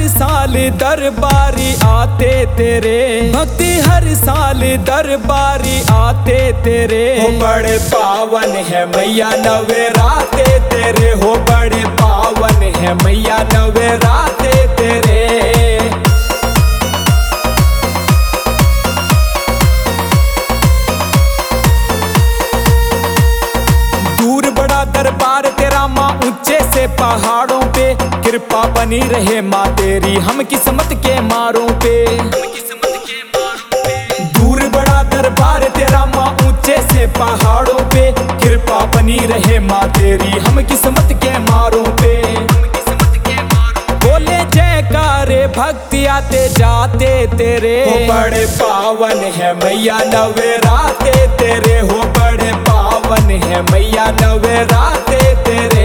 साल दरबारी आते तेरे, भक्ति हर साल दरबारी आते तेरे। हो बड़े पावन है मैया नवराते तेरे, हो बड़े पावन है मैया नवराते तेरे। दूर बड़ा दरबार तेरा माँ ऊंचे से पहाड़ों पे, कृपा बनी रहे माँ तेरी हम किस्मत के मारों पे। दूर बड़ा दरबार तेरा माँ ऊंचे से पहाड़ों पे, कृपा बनी रहे माँ तेरी हम किस्मत के मारों पे। बोले जयकारे भक्ति आते जाते तेरे, हो बड़े पावन है मैया नवराते तेरे, हो बड़े पावन है मैया नवराते तेरे।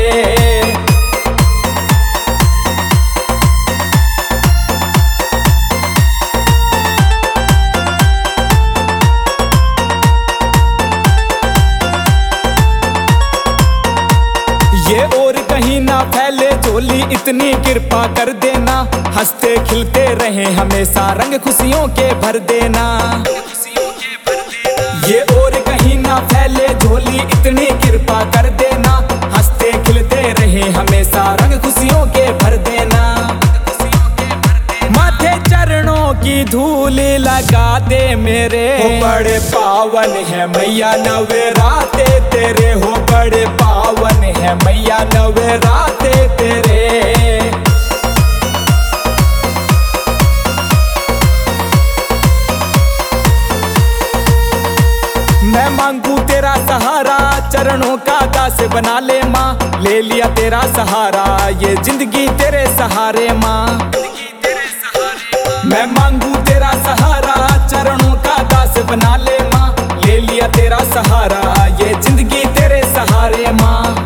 ये और कहीं ना फैले झोली इतनी कृपा कर देना, हंसते खिलते रहे हमेशा रंग खुशियों के भर देना। ये और कहीं ना फैले झोली इतनी कृपा कर देना, हंसते खिलते रहे हमेशा रंग खुशियों के भर देना। माथे चरणों की धूल लगा दे मेरे, हो बड़े पावन है मैया नवराते तेरे, हो बड़े पावन है मैया नवराते तेरे। मैं मांगू तेरा सहारा, चरणों का दास बना ले माँ, ले लिया तेरा सहारा ये जिंदगी तेरे सहारे माँ। मैं मांगू तेरा सहारा, चरणों का दास बना ले माँ, ले लिया तेरा सहारा ये जिंदगी तेरे सहारे माँ।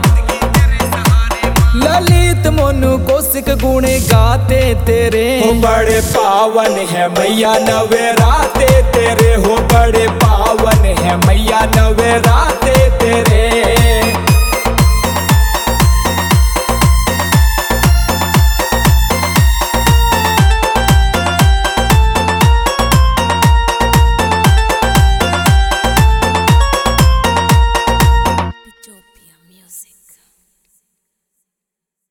ललित मोनू कौशिक गुण गाते तेरे, हो बड़े पावन है मैया नवराते तेरे, हो बड़े पावन है मैया नवराते तेरे।